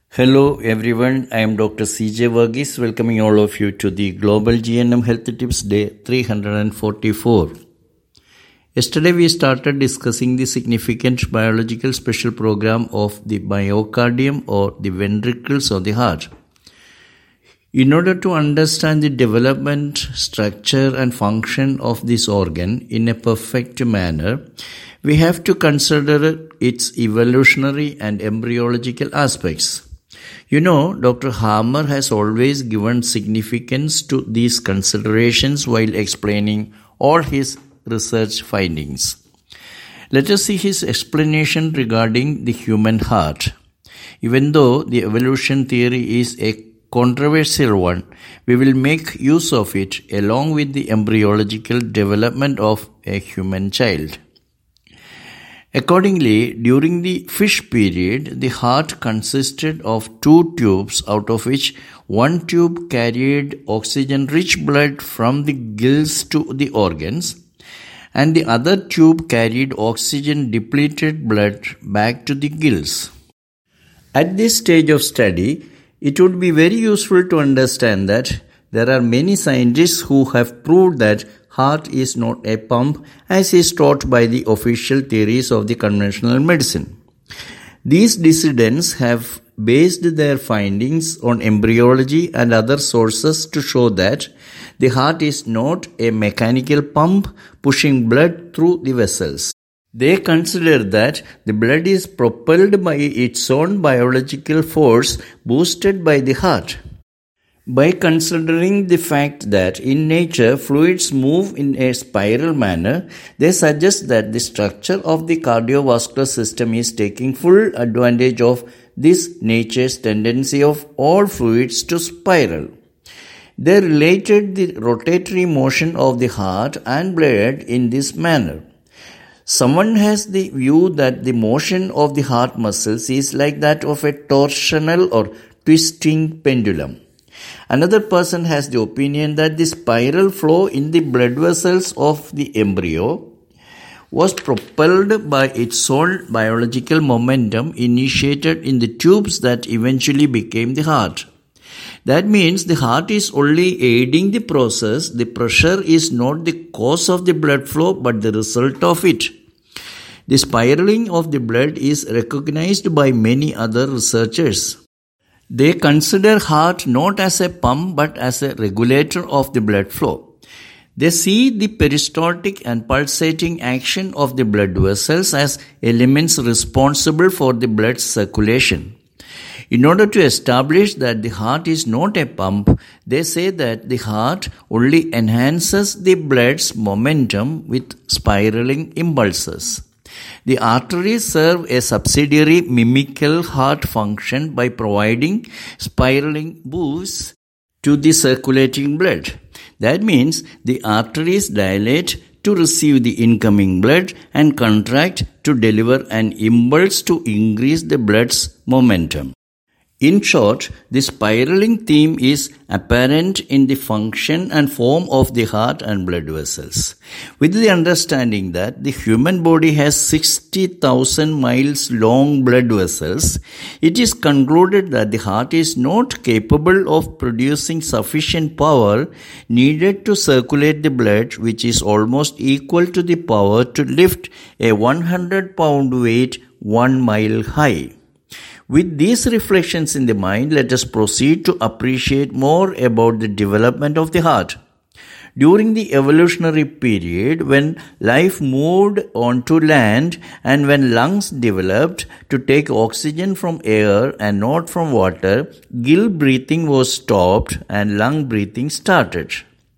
Hello everyone, I am Dr. CJ Varghese welcoming all of you to the Global GNM Health Tips Day 344. Yesterday we started discussing the significant biological special program of the myocardium or the ventricles of the heart. In order to understand the development, structure and function of this organ in a perfect manner, we have to consider its evolutionary and embryological aspects. You know, Dr. Harmer has always given significance to these considerations while explaining all his research findings. Let us see his explanation regarding the human heart. Even though the evolution theory is a controversial one, we will make use of it along with the embryological development of a human child. Accordingly, during the fish period, the heart consisted of two tubes, out of which one tube carried oxygen-rich blood from the gills to the organs, and the other tube carried oxygen-depleted blood back to the gills. At this stage of study, it would be very useful to understand that there are many scientists who have proved that heart is not a pump as is taught by the official theories of the conventional medicine. These dissidents have based their findings on embryology and other sources to show that the heart is not a mechanical pump pushing blood through the vessels. They consider that the blood is propelled by its own biological force boosted by the heart. By considering the fact that in nature fluids move in a spiral manner, they suggest that the structure of the cardiovascular system is taking full advantage of this nature's tendency of all fluids to spiral. They related the rotatory motion of the heart and blood in this manner. Someone has the view that the motion of the heart muscles is like that of a torsional or twisting pendulum. Another person has the opinion that the spiral flow in the blood vessels of the embryo was propelled by its own biological momentum initiated in the tubes that eventually became the heart. That means the heart is only aiding the process. The pressure is not the cause of the blood flow but the result of it. The spiraling of the blood is recognized by many other researchers. They consider heart not as a pump but as a regulator of the blood flow. They see the peristaltic and pulsating action of the blood vessels as elements responsible for the blood circulation. In order to establish that the heart is not a pump, they say that the heart only enhances the blood's momentum with spiraling impulses. The arteries serve a subsidiary mimical heart function by providing spiraling boosts to the circulating blood. That means the arteries dilate to receive the incoming blood and contract to deliver an impulse to increase the blood's momentum. In short, the spiraling theme is apparent in the function and form of the heart and blood vessels. With the understanding that the human body has 60,000 miles long blood vessels, it is concluded that the heart is not capable of producing sufficient power needed to circulate the blood, which is almost equal to the power to lift a 100-pound weight 1 mile high. With these reflections in the mind, let us proceed to appreciate more about the development of the heart. During the evolutionary period, when life moved onto land and when lungs developed to take oxygen from air and not from water, gill breathing was stopped and lung breathing started.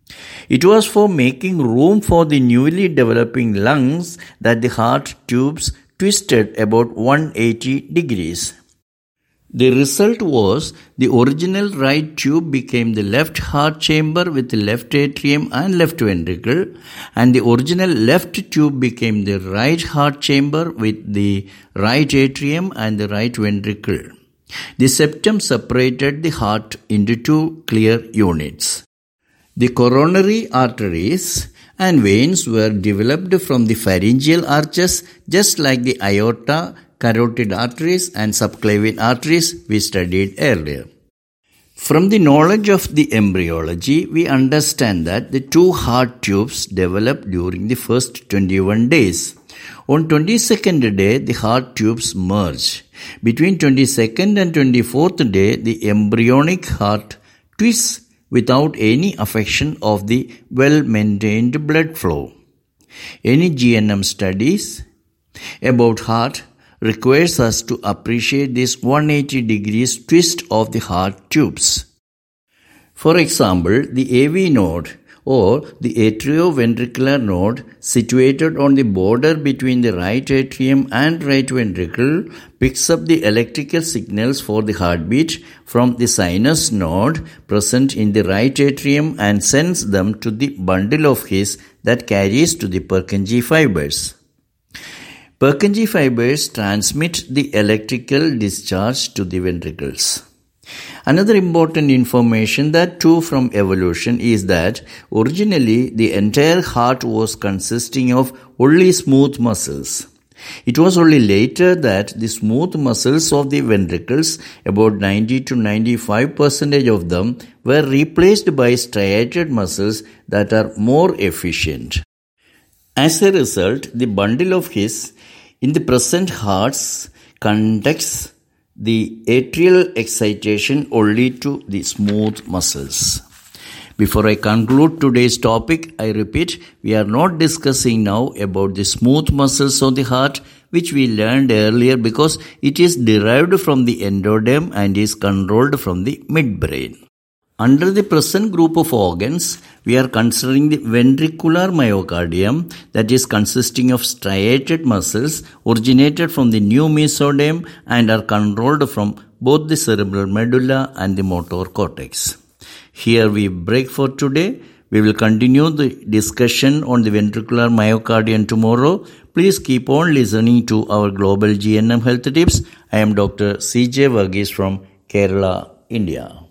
It was for making room for the newly developing lungs that the heart tubes twisted about 180 degrees. The result was the original right tube became the left heart chamber with the left atrium and left ventricle, and the original left tube became the right heart chamber with the right atrium and the right ventricle. The septum separated the heart into two clear units. The coronary arteries and veins were developed from the pharyngeal arches just like the aorta carotid arteries and subclavian arteries we studied earlier. From the knowledge of the embryology, we understand that the two heart tubes develop during the first 21 days. On 22nd day, the heart tubes merge. Between 22nd and 24th day, the embryonic heart twists without any affection of the well-maintained blood flow. Any GNM studies about heart requires us to appreciate this 180 degrees twist of the heart tubes. For example, the AV node or the atrioventricular node situated on the border between the right atrium and right ventricle picks up the electrical signals for the heartbeat from the sinus node present in the right atrium and sends them to the bundle of His that carries to the Purkinje fibers. Purkinje fibers transmit the electrical discharge to the ventricles. Another important information that too from evolution is that originally the entire heart was consisting of only smooth muscles. It was only later that the smooth muscles of the ventricles, about 90 to 95% of them, were replaced by striated muscles that are more efficient. As a result, the bundle of His in the present hearts conducts the atrial excitation only to the smooth muscles. Before I conclude today's topic, I repeat, we are not discussing now about the smooth muscles of the heart, which we learned earlier because it is derived from the endoderm and is controlled from the midbrain. Under the present group of organs, we are considering the ventricular myocardium that is consisting of striated muscles originated from the new mesoderm and are controlled from both the cerebral medulla and the motor cortex. Here we break for today. We will continue the discussion on the ventricular myocardium tomorrow. Please keep on listening to our Global GNM Health Tips. I am Dr. C.J. Varghese from Kerala, India.